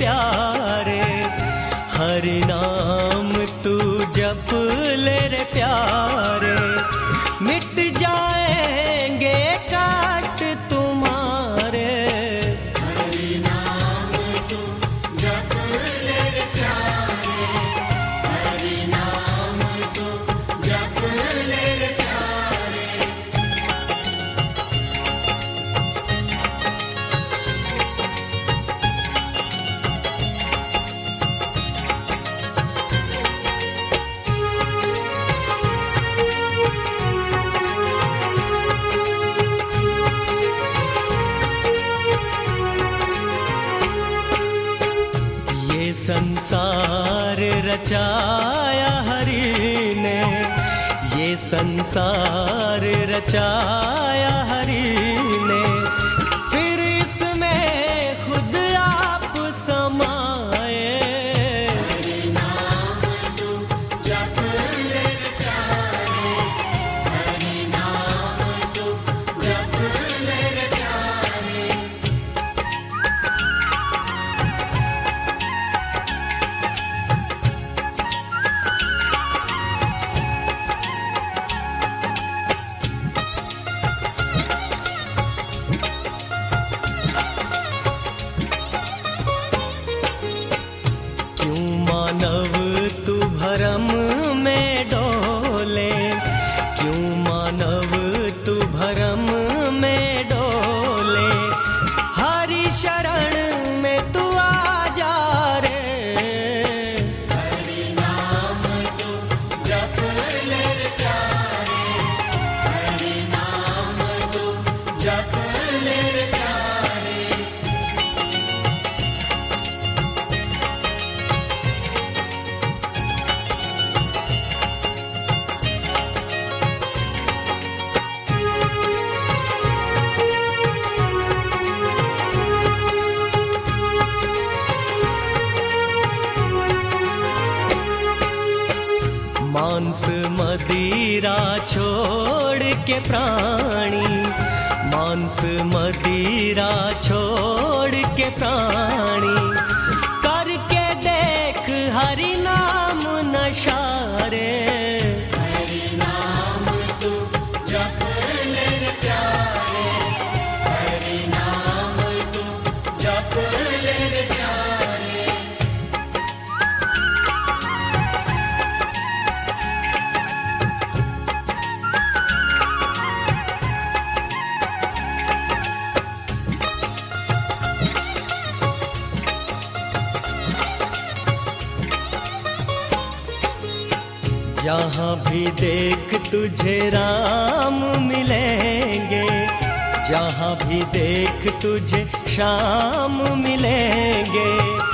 प्यारे, हरि नाम तू जप ले रे प्यारे, मिट जाएंगे कष्ट तुम्हारे। हरि नाम तू जप ले रे प्यारे, हरि नाम तू जप ले रे प्यारे। ये संसार रचाया हरि ने, ये संसार रचाया हरि ने, फिर इसमें खुद आप समाए। हरि नाम तू जप ले रे प्यारे, हरि नाम तू जप ले रे प्यारे। क्यों मानव तू भरम में डोले, क्यों मानव तू भरम में डोले, हरि शरण में तू आ जा रे। हरि नाम तू जप ले रे प्यारे, हरि नाम तू जप ले रे प्यारे। मांस मदिरा छोड़ के प्राणी, मांस मदिरा छोड़ के प्राणी, करके देख हरि नाम नशा रे। हरि नाम तू जप ले रे प्यारे, हरि नाम तू जप ले रे प्यारे। जहाँ भी देख तुझे राम मिलेंगे, जहाँ भी देख तुझे श्याम मिलेंगे,